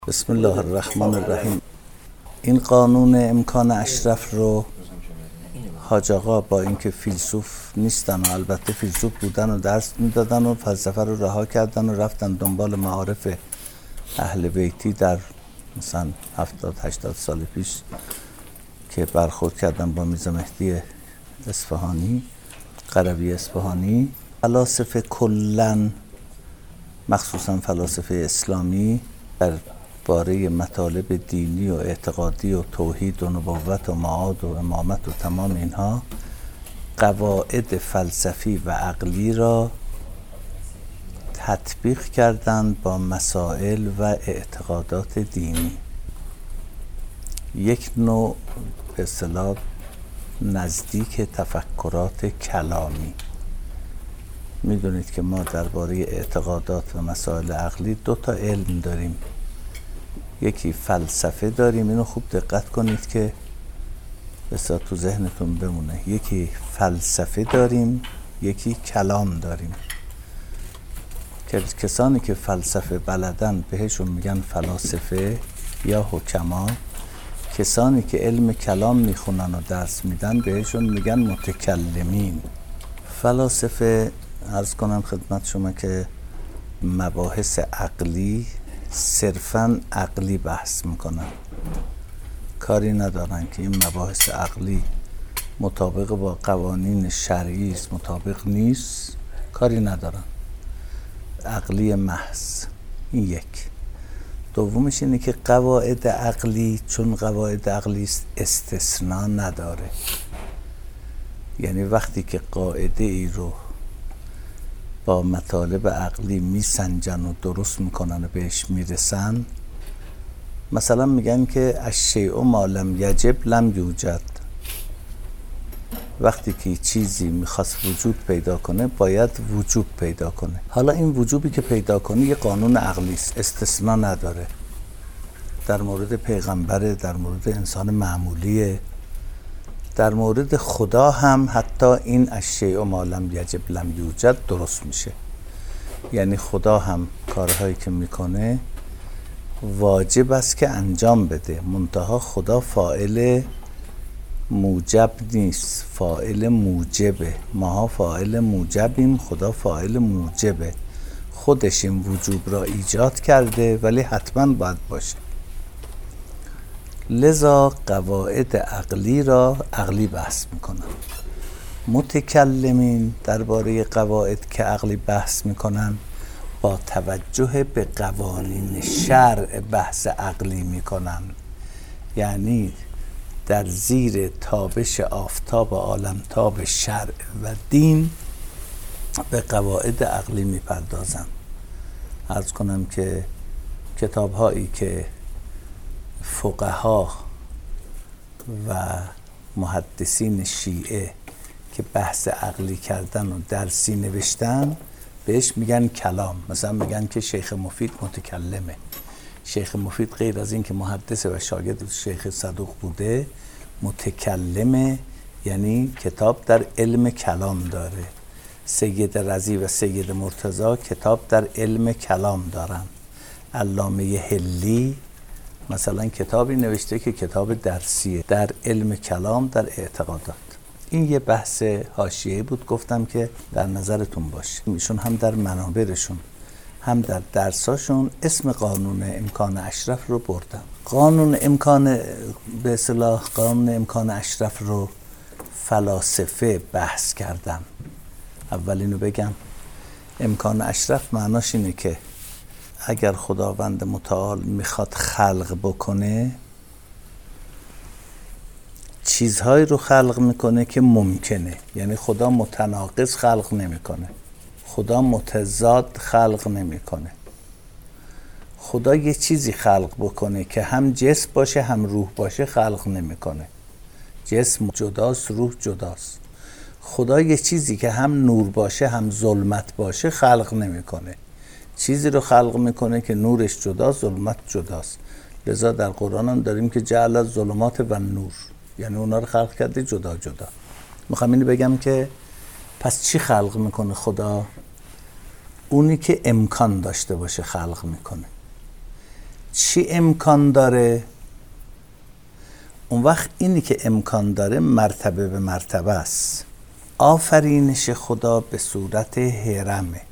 بسم الله الرحمن الرحیم. این قانون امکان اشرف رو حاج آقا با اینکه فیلسوف نیستن و البته فیلسوف بودن و درس میدادن و فلسفه رو رها کردن و رفتن دنبال معارف اهل بیتی در مثلا 70-80 سال پیش که برخورد کردن با میرزا مهدی اصفهانی، قروی اصفهانی. فلاسفه کلن، مخصوصا فلاسفه اسلامی، در باره مطالب دینی و اعتقادی و توحید و نبوت و معاد و امامت و تمام اینها قواعد فلسفی و عقلی را تطبیق کردند با مسائل و اعتقادات دینی. یک نوع به اصطلاح نزدیک تفکرات کلامی. میدونید که ما درباره اعتقادات و مسائل عقلی 2 تا علم داریم. یکی فلسفه داریم، اینو خوب دقت کنید که بسیار تو ذهنتون بمونه. یکی فلسفه داریم، یکی کلام داریم. کسانی که فلسفه بلدن بهشون میگن فلاسفه یا حکما. کسانی که علم کلام میخونن و درس میدن بهشون میگن متکلمین. فلاسفه عرض کنم خدمت شما که مباحث عقلی صرفاً عقلی بحث میکنن، کاری ندارن که این مباحث عقلی مطابق با قوانین شرعی است، مطابق نیست، کاری ندارن. عقلی محض. این یک. دومش اینه که قواعد عقلی، چون قواعد عقلی استثناء نداره، یعنی وقتی که قاعده ای رو با مطالب عقلی میسنجن و درست میکنن و بهش میرسن، مثلا میگن که الشیء ما لم یجب لم یوجد. وقتی که چیزی میخواست وجود پیدا کنه باید وجوب پیدا کنه. حالا این وجوبی که پیدا کنه یه قانون عقلی است، استثناء نداره. در مورد پیغمبره، در مورد انسان معمولیه، در مورد خدا هم حتی این الشیء ما لم یجب لم یوجد درست میشه. یعنی خدا هم کارهایی که میکنه واجب است که انجام بده، منتها خدا فاعل موجب نیست، فاعل موجبه. ماها فاعل موجبیم، خدا فاعل موجبه. خودش این وجوب را ایجاد کرده ولی حتما باید باشه. لذا قواعد عقلی را عقلی بحث میکنن. متکلمین درباره قواعد که عقلی بحث میکنن با توجه به قوانین شرع بحث عقلی میکنن، یعنی در زیر تابش آفتاب عالمتاب شرع و دین به قواعد عقلی میپردازن. عرض کنم که کتاب‌هایی که فقها و محدثین شیعه که بحث عقلی کردن و درسی نوشتن بهش میگن کلام. مثلا میگن که شیخ مفید متکلمه. شیخ مفید غیر از این که محدث و شاگرد شیخ صدوق بوده، متکلمه، یعنی کتاب در علم کلام داره. سید رضی و سید مرتضی کتاب در علم کلام دارن. علامه حلی مثلا کتابی نوشته که کتاب درسیه در علم کلام، در اعتقادات. این یه بحث حاشیه‌ای بود، گفتم که در نظرتون باشه. ایشون هم در منابرشون هم در درساشون اسم قانون امکان اشرف رو بردن. قانون امکان به اصطلاح قانون امکان اشرف رو فلاسفه بحث کردن. اولینو بگم، امکان اشرف معناش اینه که اگر خداوند متعال میخواد خلق بکنه، چیزهایی رو خلق میکنه که ممکنه. یعنی خدا متناقض خلق نمیکنه، خدا متضاد خلق نمیکنه. خدا یه چیزی خلق بکنه که هم جسم باشه هم روح باشه خلق نمیکنه. جسم جداست، روح جداست. خدا یه چیزی که هم نور باشه هم ظلمت باشه خلق نمیکنه. چیزی رو خلق میکنه که نورش جداست، ظلمت جداست. لذا در قرآن هم داریم که جعل الظلمات و نور، یعنی اونا رو خلق کرده جدا جدا. میخوام اینو بگم که پس چی خلق میکنه خدا؟ اونی که امکان داشته باشه خلق میکنه. چی امکان داره؟ اون وقت اینی که امکان داره مرتبه به مرتبه است. آفرینش خدا به صورت هرمه.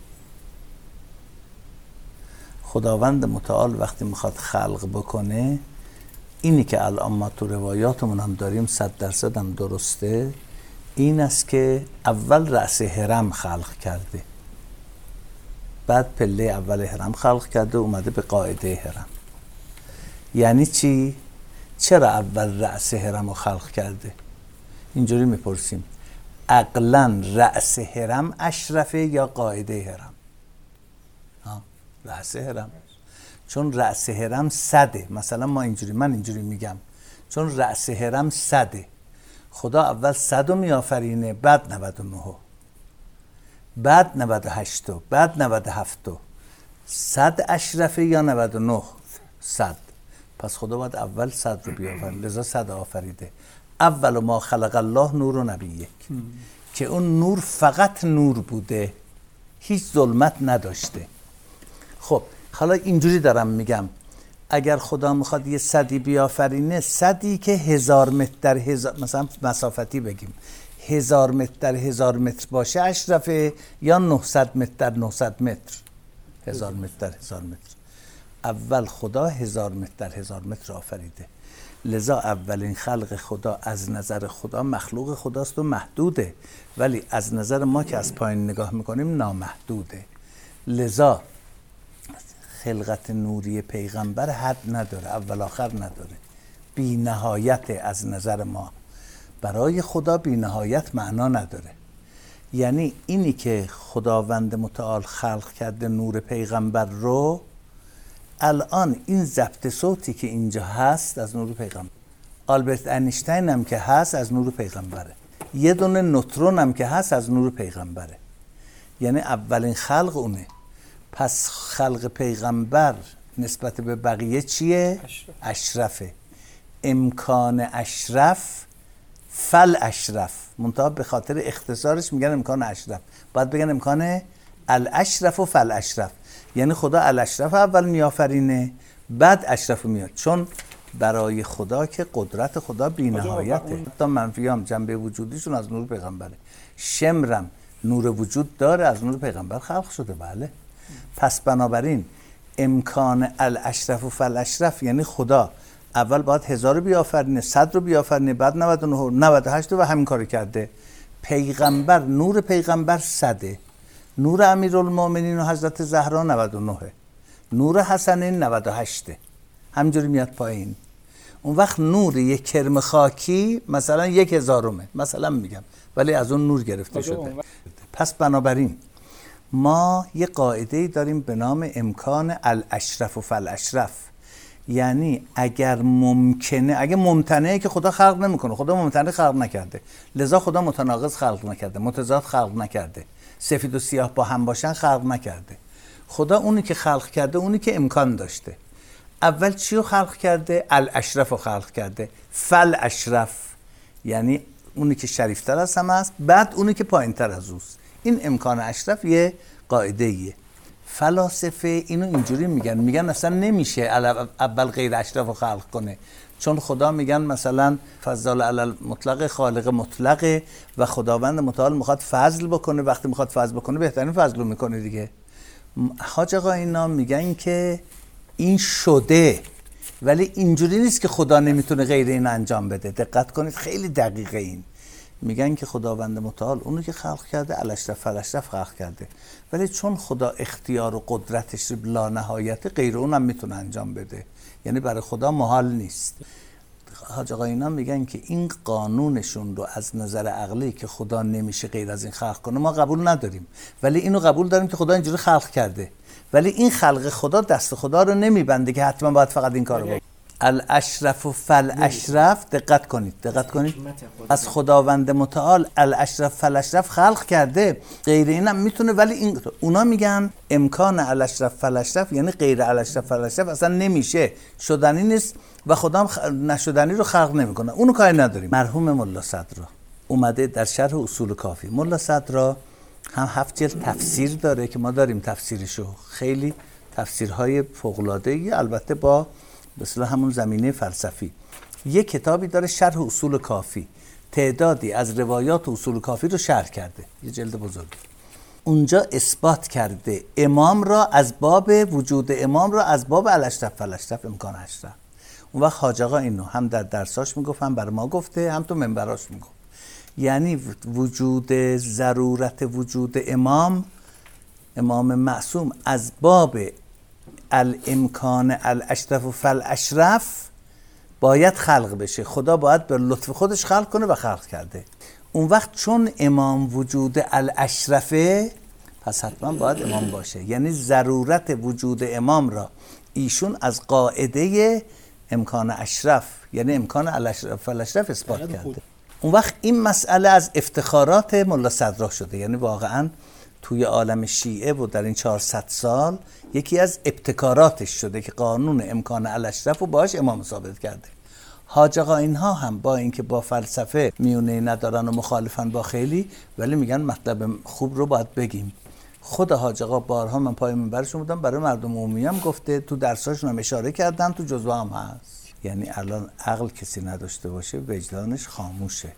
خداوند متعال وقتی میخواد خلق بکنه، اینی که الان ما تو روایاتمون هم داریم 100% هم درسته، این است که اول رأس هرم خلق کرده، بعد پله اول هرم خلق کرده، اومده به قاعده هرم. یعنی چی؟ چرا اول رأس هرم رو خلق کرده؟ اینجوری میپرسیم، عقلاً رأس هرم اشرفه یا قاعده هرم؟ رأس هرم، چون رأس هرم 100. مثلا من اینجوری میگم، چون رأس هرم 100، خدا اول 100 رو میآفرینه، بعد 99، بعد 98، بعد 97. 100 اشرفه یا 99؟ 100. پس خدا باید اول 100 رو بیافرینه، لذا 100 آفریده. اول ما خلق الله نور و نبی، که اون نور فقط نور بوده، هیچ ظلمت نداشته. خب حالا اینجوری دارم میگم، اگر خدا میخواد یه 100 بیافرینه، 100 که 1000 متر در 1000، مثلا مسافتی بگیم 1000 متر در 1000 متر باشه اشرفه، یا 900 متر در 900 متر؟ 1000 متر در 1000 متر. اول خدا 1000 متر در 1000 متر آفریده، لذا اولین خلق خدا از نظر خدا مخلوق خداست و محدوده، ولی از نظر ما که از پایین نگاه میکنیم نامحدوده. لذا خلقت نوری پیغمبر حد نداره، اول آخر نداره، بی نهایت. از نظر ما برای خدا بی نهایت معنا نداره. یعنی اینی که خداوند متعال خلق کرده نور پیغمبر رو، الان این ضبط صوتی که اینجا هست از نور پیغمبر، آلبرت اینشتین هم که هست از نور پیغمبره، یه دونه نوترون هم که هست از نور پیغمبره. یعنی اولین خلق اونه. پس خلق پیغمبر نسبت به بقیه چیه؟ اشرفه. امکان اشرف فل اشرف، منتها به خاطر اختصارش میگن امکان اشرف، باید بگن امکان الاشرف و فل اشرف. یعنی خدا الاشرف اول میآفرینه، بعد اشرف میاد، چون برای خدا که قدرت خدا بی نهایته. تا منفیام جنبه وجودیشون از نور پیغمبره. شمرم نور وجود داره، از نور پیغمبر خلق شده. بله. پس بنابراین امکان الاشرف و فالاشرف، یعنی خدا اول باید 1000 بیافرینه، 100 رو بیافرینه، بعد 99، 98 و همین کارو کرده. پیغمبر، نور پیغمبر 100، نور امیرالمومنین و حضرت زهرا 99، نور حسنین 98، همینجوری میاد پایین. اون وقت نور یک کرم خاکی مثلا 1000 مثلا میگم، ولی از اون نور گرفته شده. پس بنابراین ما یه قاعده‌ای داریم به نام امکان الاشرف و فالاشرف. یعنی اگر ممکنه، اگه ممتنعه که خدا خلق نمیکنه، خدا ممتنع خلق نکرده، لذا خدا متناقض خلق نکرده، متضاد خلق نکرده، سفید و سیاه با هم باشن خلق نکرده. خدا اونی که خلق کرده، اونی که امکان داشته. اول چی رو خلق کرده؟ الاشرف رو خلق کرده. فالاشرف یعنی اونی که شریفتر از همه است، بعد اونی که پایینتر از اوست. این امکان اشرف یه قاعده ایه. فلاسفه اینو اینجوری میگن اصلا نمیشه اول غیر اشرف رو خلق کنه، چون خدا میگن مثلا فضل علی مطلق خالق مطلقه و خداوند متعال میخواد فضل بکنه، وقتی میخواد فضل بکنه بهترین فضل رو میکنه دیگه. حاج آقا اینا میگن که این شده، ولی اینجوری نیست که خدا نمیتونه غیر این انجام بده. دقت کنید، خیلی دقیقه. این میگن که خداوند متعال اونو که خلق کرده الاشرف فالاشرف خلق کرده، ولی چون خدا اختیار و قدرتش بلا نهایت، غیر اونم میتونه انجام بده، یعنی برای خدا محال نیست. حاج آقا اینا میگن که این قانونشون رو از نظر عقلی که خدا نمیشه غیر از این خلق کنه ما قبول نداریم، ولی اینو قبول داریم که خدا اینجوری خلق کرده. ولی این خلق خدا دست خدا رو نمیبنده که حتما باید فقط این کارو بکنه. الاشرف و فالاشرف، دقت کنید. از خداوند متعال الاشرف فالاشرف خلق کرده، غیر اینم میتونه، ولی اونا میگن امکان الاشرف فالاشرف یعنی غیر الاشرف فالاشرف اصلا نمیشه، شدنی نیست و خدا نشدنی رو خلق نمیکنه. اونو کاری نداریم. مرحوم ملا صدرا اومده در شرح اصول کافی، ملا صدرا هم 7 جلد تفسیر داره که ما داریم تفسیرشو، خیلی تفسیرهای فوق‌العاده‌ای، البته با به اصطلاح همون زمینه فلسفی. یه کتابی داره شرح اصول کافی، تعدادی از روایات اصول کافی رو شرح کرده، یه جلد بزرگ. اونجا اثبات کرده امام را از باب وجود امام را از باب الاشرف فلاشرف امکان اشرف. اون وقت حاج آقا اینو هم در درساش میگفت، هم برای ما گفته، هم تو منبراش میگفت. یعنی وجود ضرورت وجود امام معصوم از باب الامکان الاشرف فالاشرف باید خلق بشه. خدا باید به لطف خودش خلق کنه و خلق کرده. اون وقت چون امام وجود الاشرفه، پس حتما باید امام باشه. یعنی ضرورت وجود امام را ایشون از قاعده امکان اشرف، یعنی امکان الاشرف فالاشرف اثبات کرده. اون وقت این مسئله از افتخارات ملا صدرا شده. یعنی واقعا توی عالم شیعه و در این 400 سال یکی از ابتکاراتش شده که قانون امکان الاشرف رو باش امام ثابت کرده. حاج آقا اینها هم با اینکه با فلسفه میونه ندارن و مخالفن با خیلی، ولی میگن مطلب خوب رو باید بگیم. خود حاج آقا بارها من پای منبرشون بودم، برای مردم عمومی هم گفته، تو درساشون هم اشاره کردن، تو جزوه هم هست. یعنی الان عقل کسی نداشته باشه وجدانش خاموشه.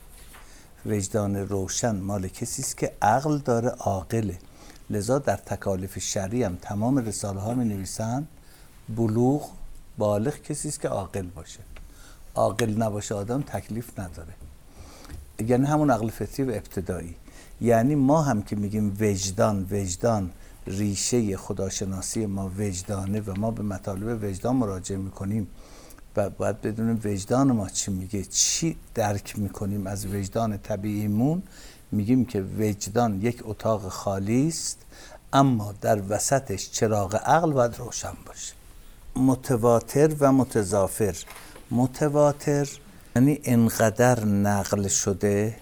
وجدان روشن مال کسی است که عقل داره، عاقله. لذا در تکالیف شرعی هم تمام رساله ها می نویسن بلوغ، بالغ کسی است که عاقل باشه. عاقل نباشه آدم تکلیف نداره. یعنی همون عقل فطری و ابتدایی. یعنی ما هم که میگیم وجدان ریشه خداشناسی ما وجدانه و ما به مطالب وجدان مراجعه میکنیم و باید بدونیم وجدان ما چی میگه، چی درک میکنیم از وجدان طبیعیمون. میگیم که وجدان یک اتاق خالی است، اما در وسطش چراغ عقل باید روشن باشه. متواتر و متضافر. متواتر یعنی انقدر نقل شده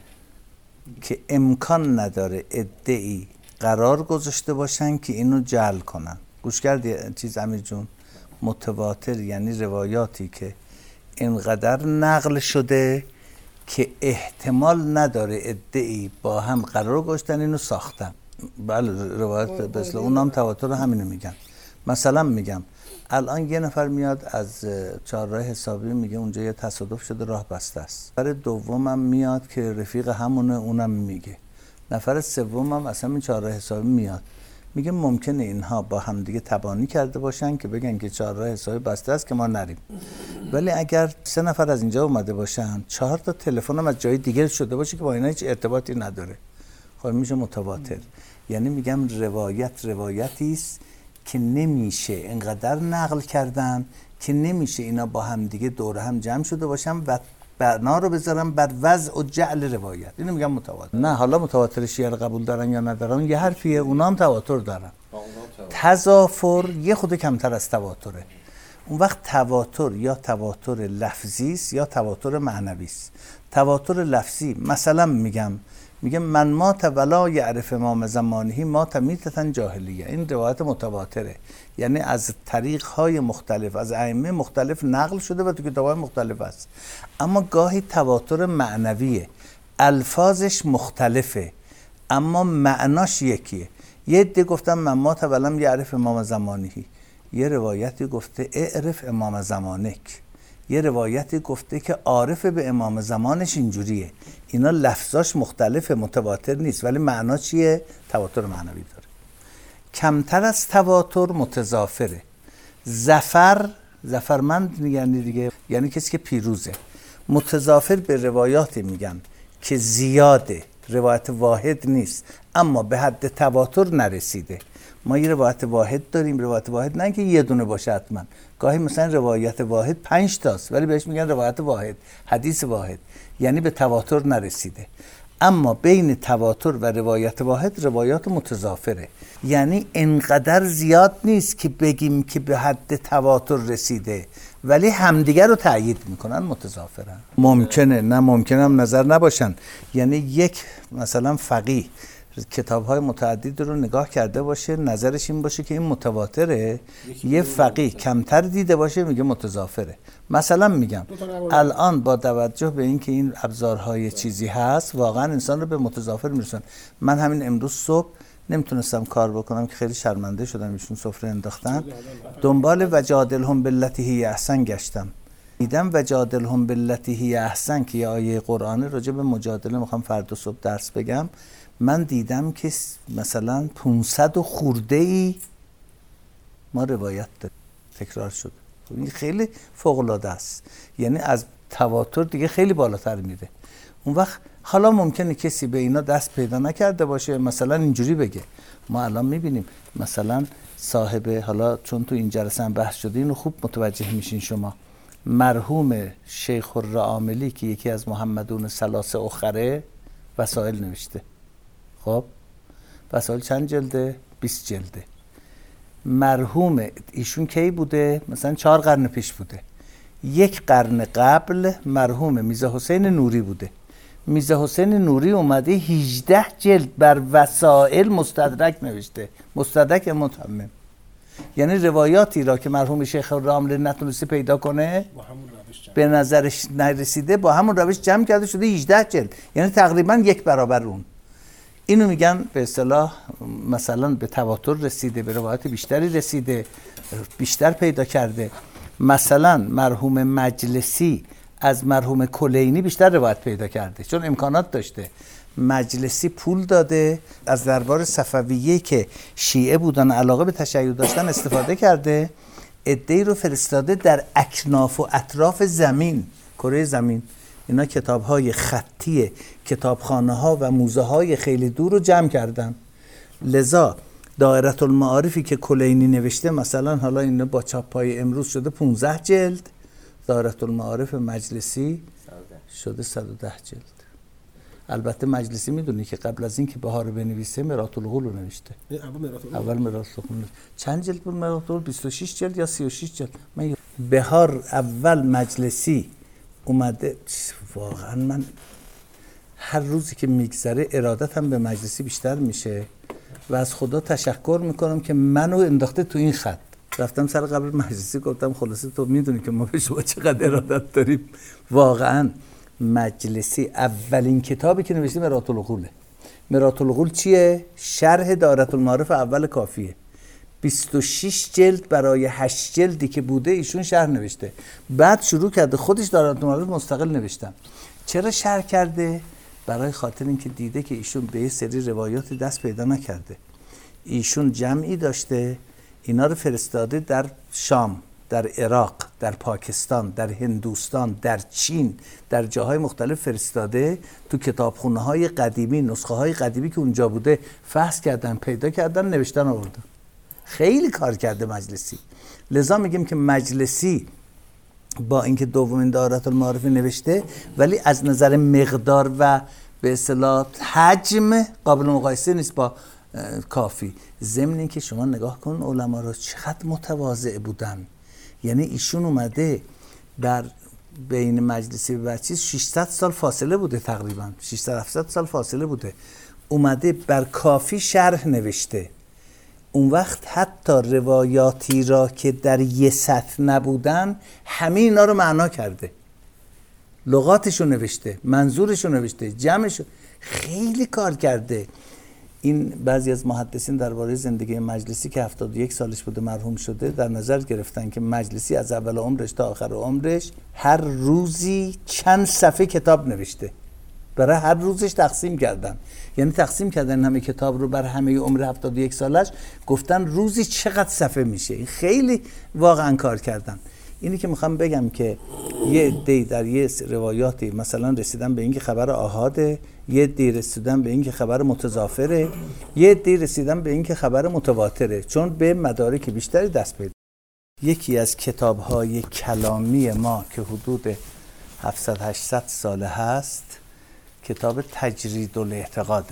که امکان نداره ادعی قرار گذاشته باشن که اینو جعل کنن. گوش کردی چیز امیر جون؟ متواتر یعنی روایاتی که اینقدر نقل شده که احتمال نداره ادعی با هم قرار گذاشتن اینو ساختن. بله روایت مثل اونام تواتر همینو میگن. مثلا میگم الان یه نفر میاد از چهارراه حسابی میگه اونجا یه تصادف شده راه بسته است. نفر دومم میاد که رفیق همونه، اونم میگه. نفر سومم اصلا این چهارراه حسابی میاد میگه ممکنه اینها با هم دیگه تبانی کرده باشن که بگن که چهارراه حسابی بسته است که ما نریم. ولی اگر 3 نفر از اینجا اومده باشن، 4 تا تلفن هم از جای دیگه شده باشه که با اینا هیچ ارتباطی نداره، خب میشه متواتر. یعنی میگم روایتی است که نمیشه اینقدر نقل کردن که نمیشه اینا با هم دیگه دور هم جمع شده باشن و بنا رو بذارن بر وضع و جعل روایت. اینو میگم متواتر. نه حالا متواتر شیعه رو قبول دارن یا ندارن یه حرفیه، اونا هم تواتر دارن. تضافر یه خود کمتر از تواتره. اون وقت تواتر یا تواتر لفظی است یا تواتر معنوی است. تواتر لفظی مثلا میگم من مات ولا یعرف امام زمانه مات میتة جاهلیه. این روایت متواتره، یعنی از طریق‌های مختلف از ائمه مختلف نقل شده و تو کتاب‌های مختلف است. اما گاهی تواتر معنویه، الفاظش مختلفه اما معناش یکیه. یه عده گفتم من مات ولم یعرف امام زمانه، یه روایتی گفته اعرف امام زمانک، یه روایتی گفته که عارف به امام زمانش اینجوریه. اینا لفظاش مختلفه، متواتر نیست، ولی معنا چیه؟ تواتر معنوی داره. کمتر از تواتر متضافره. ظفرمند یعنی دیگه، یعنی کسی که پیروزه. متضافر به روایاتی میگن که زیاده، روایت واحد نیست اما به حد تواتر نرسیده. ما یه روایت واحد داریم، روایت واحد نه که یه دونه باشه حتما، گاهی مثلا روایت واحد 5 تاست ولی بهش میگن روایت واحد، حدیث واحد، یعنی به تواتر نرسیده. اما بین تواتر و روایت واحد روایات متضافره، یعنی انقدر زیاد نیست که بگیم که به حد تواتر رسیده ولی همدیگر رو تأیید میکنن، متضافرن. ممکنه، نه ممکنه هم نظر نباشن. یعنی یک مثلا فقیه کتاب‌های متعدد رو نگاه کرده باشه، نظرش این باشه که این متواتره، یه فقیه کمتر دیده باشه میگه متضافره. مثلا میگم الان با توجه به این که این ابزارهای چیزی هست واقعا انسان رو به متضافر میرسن. من همین امروز صبح نمیتونستم کار بکنم که خیلی شرمنده شدم، ایشون سفره انداختن. دنبال وجادلهم بالتی هی احسن گشتم، دیدم وجادلهم بالتی هی احسن که یه آیه قرآنه راجع به مجادله میخوام فردا صبح درس بگم. من دیدم که مثلا 500 و خورده ای ما روایت داریم تکرار شده. این خیلی فوق العاده است، یعنی از تواتر دیگه خیلی بالاتر میره. اون وقت حالا ممکنه کسی به اینا دست پیدا نکرده باشه، مثلا اینجوری بگه. ما الان میبینیم مثلا صاحب، حالا چون تو این جلسه هم بحث شده اینو خوب متوجه میشین شما، مرحوم شیخ الرعاملی که یکی از محمدون ثلاثه اخره وسائل نوشته. خب وسائل چند جلده؟ 20 جلده. مرحوم ایشون کی بوده؟ مثلا 4 قرن پیش بوده. 1 قرن قبل مرحوم میرزا حسین نوری بوده. میرزا حسین نوری اومده 18 جلد بر وسائل مستدرک نوشته، مستدرک متمم، یعنی روایاتی را که مرحوم شیخ الرعاملی نتونسته پیدا کنه به نظرش نرسیده با همون روش جمع کرده شده 18 جلد، یعنی تقریبا 1 برابر اون. اینو میگن به اصطلاح مثلا به تواتر رسیده، به روایات بیشتری رسیده، بیشتر پیدا کرده. مثلا مرحوم مجلسی از مرحوم کلینی بیشتر روایت پیدا کرده چون امکانات داشته. مجلسی پول داده، از دربار صفویه که شیعه بودن علاقه به تشیع داشتن استفاده کرده، عده‌ای رو فرستاده در اکناف و اطراف زمین، کره زمین. اینا کتاب‌های خطی کتابخانه‌ها و موزه‌های خیلی دور رو جمع کردن. لذا دائره المعارفی که کلینی نوشته مثلا حالا اینا با چاپ‌های امروز شده 15 جلد، دائره المعارف مجلسی شده 110 جلد. البته مجلسی میدونی که قبل از این که بهار بنویسه مرات الغول رو نوشته. اول مرات الغول چند جلد بود؟ مرات الغول 26 جلد یا 36 جلد. من بهار اول مجلسی اومده. واقعا من هر روزی که میگذره ارادتم به مجلسی بیشتر میشه و از خدا تشکر میکنم که منو انداخته تو این خط. رفتم سر قبر مجلسی گفتم خلاصه تو میدونی که ما به شما چقدر ارادت داریم. واقعا مجلسی اولین کتابی که نوشته مرات الغوله. مرات الغول چیه؟ شرح دائره المعارف اول کافیه. 26 جلد برای 8 جلدی که بوده ایشون شرح نوشته. بعد شروع کرده خودش دائره المعارف مستقل نوشتن. چرا شرح کرده؟ برای خاطر اینکه دیده که ایشون به یه سری روایات دست پیدا نکرده. ایشون جمعی داشته، اینا رو فرستاده در شام، در عراق، در پاکستان، در هندوستان، در چین، در جاهای مختلف فرستاده. تو کتابخونه‌های قدیمی، نسخه‌های قدیمی که اونجا بوده فحص کردن، پیدا کردن، نوشتن آوردن. خیلی کار کرده مجلسی. لذا میگیم که مجلسی با اینکه دومین دائره المعارف نوشته ولی از نظر مقدار و به اصطلاح حجم قابل مقایسه نیست با کافی. ضمن اینکه شما نگاه کن علما رو چقدر متواضع بودن. یعنی ایشون اومده در بین مجلسی و چیز 600 سال فاصله بوده، تقریبا 600-700 سال فاصله بوده، اومده بر کافی شرح نوشته. اون وقت حتی روایاتی را که در یه سطح نبودن همه اینا رو معنا کرده، لغاتشو نوشته، منظورشو نوشته، جمعشو، خیلی کار کرده. این بعضی از محدثین درباره زندگی مجلسی که 71 سالش بوده مرحوم شده در نظر گرفتن که مجلسی از اول عمرش تا آخر عمرش هر روزی چند صفحه کتاب نوشته، برای هر روزش تقسیم کردن. یعنی تقسیم کردن همه کتاب رو بر همه عمر 71 سالش، گفتن روزی چقدر صفحه میشه. این خیلی واقعا کار کردن. اینی که میخوام بگم که یه عده‌ای در یه روایاتی مثلا رسیدن به اینکه خبر آحاده، یه عده‌ای رسیدن به اینکه خبر متضافره، یه عده‌ای رسیدن به اینکه خبر متواتره، چون به مدارک بیشتری دست پیدا. یکی از کتاب‌های کلامی ما که حدود 700-800 ساله هست کتاب تجرید الاعتقاده.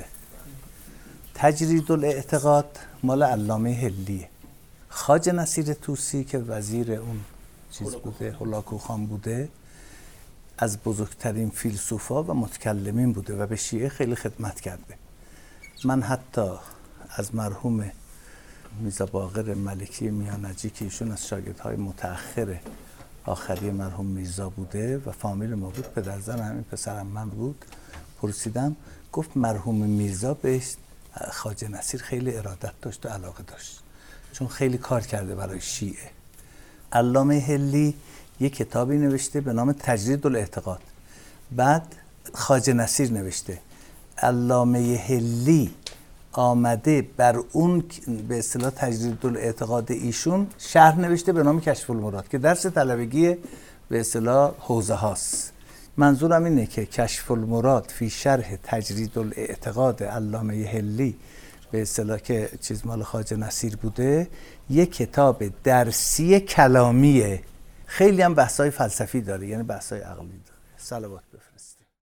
تجرید الاعتقاد مال علامه حلیه. خواجه نصیر طوسی که وزیر اون چیز بوده، هولاکو خان بوده، از بزرگترین فیلسوفا و متکلمین بوده و به شیعه خیلی خدمت کرده. من حتی از مرحوم میرزا باقر ملکی میانجی که ایشون از شاگردهای متأخر آخری مرحوم میرزا بوده و فامیل ما بود، پدرزن همین پسرم من بود، پرسیدم، گفت مرحوم میرزا بهش خواجه نصیر خیلی ارادت داشت و علاقه داشت، چون خیلی کار کرده برای شیعه. علامه حلی یک کتابی نوشته به نام تجرید الاعتقاد، بعد خواجه نصیر نوشته. علامه حلی آمده بر اون به اصطلاح تجرید الاعتقاد ایشون شرح نوشته به نام کشف المراد که درس طلبگی به اصطلاح حوزه هاست. منظورم اینه که کشف المراد فی شرح تجرید الاعتقاد علامه حلی به اصطلاح که چیز مال خواجه نصیر بوده، یک کتاب درسی کلامیه، خیلی هم بحث‌های فلسفی داره، یعنی بحث‌های عقلی داره. صلوات بفرست.